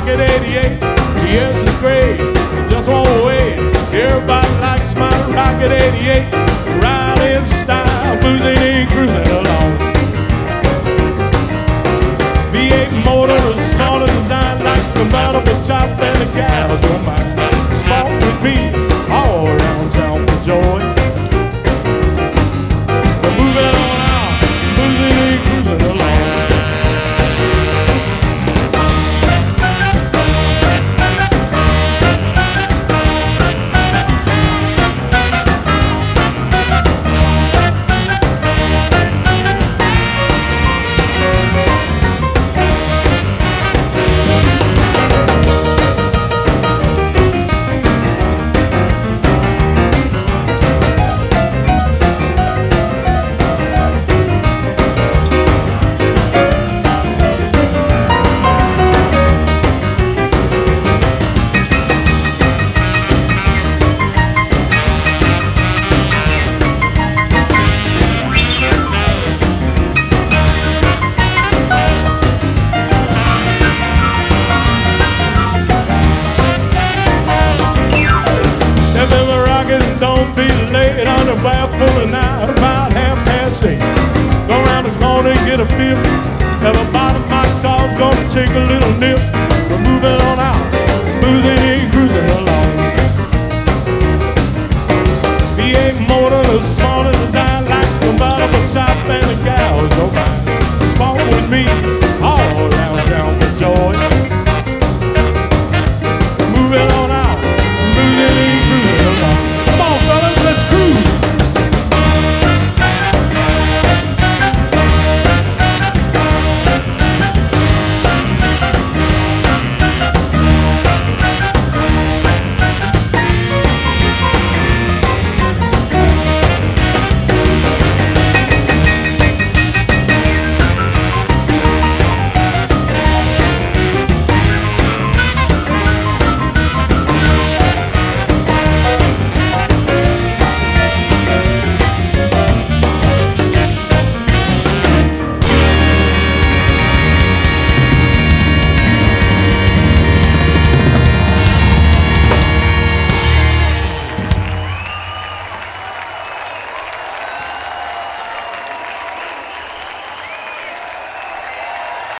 Rocket 88. Yes, it's great, just won't wait. Everybody likes my Rocket 88. Ride in style, boozing and cruising along. V8 motor, a smaller design, like convertible top, and the gals don't mind. Sport with me all around town for joy. But moving on out, boozing and cruising along. Don't be late on the baffle night about 8:30. Go around the corner and get a feel. At the bottom of my car's gonna take a little nip. We're moving on out, boozing and cruising along. V8 motor, the smaller